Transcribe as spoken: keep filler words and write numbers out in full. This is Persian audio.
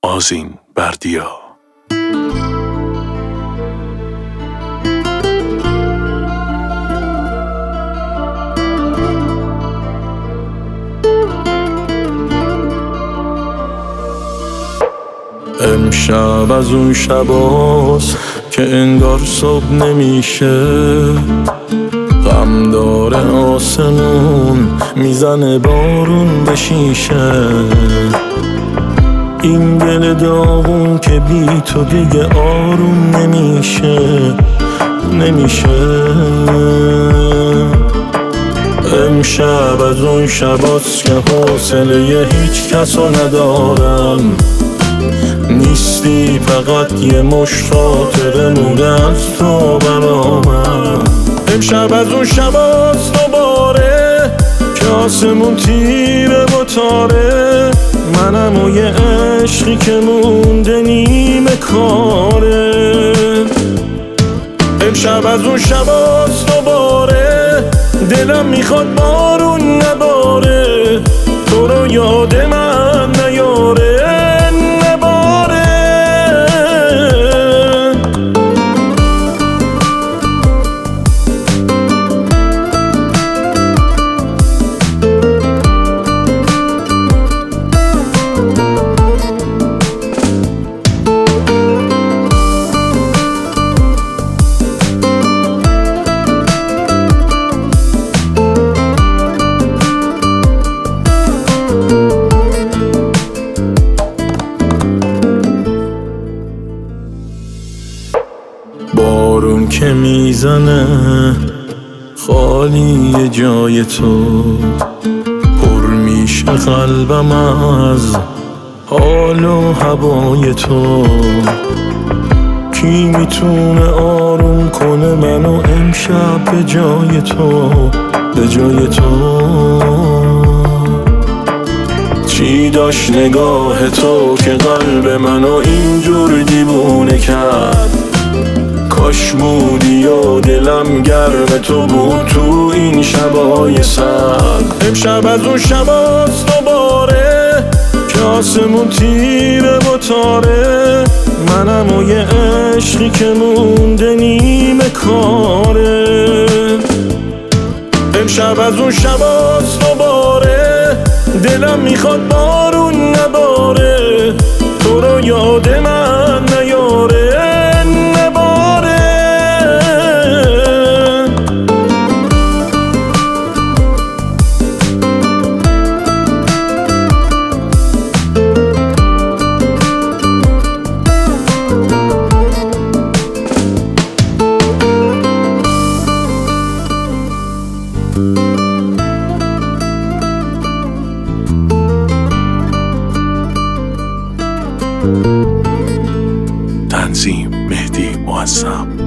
آذین بردیا. امشب از اون شباست که انگار صبح نمیشه، غم داره آسمون، میزنه بارون به شیشه. این دل داغون که بی تو دیگه آروم نمیشه نمیشه. امشب از اون شباست که حوصله هیچ کسو ندارم، نیستی فقط یه مشت خاطره مونده از تو برامم. امشب از اون شباست دوباره که آسمون تیره و تاره، منم و یه عشقی که مونده نیمه کاره. امشب از اون شباست دوباره دلم میخواد بارون نباره، تو رو یاد من نیاره نباره. بارون که میزنه خالی جای تو، پر میشه قلبم از حال و هوای تو. کی میتونه آروم کنه منو امشب به جای تو به جای تو؟ چی داشت نگاه تو که قلب منو اینجور دیوونه کرد؟ کاش بودی و دلم گرم تو بود تو این شبای سرد. امشب از اون شباست دوباره که آسمون تیره و تاره، منم و یه عشقی که مونده نیمه کاره. امشب از اون شباست دوباره دلم میخواد بارون نباره، تو رو یاد من نیاره نباره. تنظیم مهدی معظم.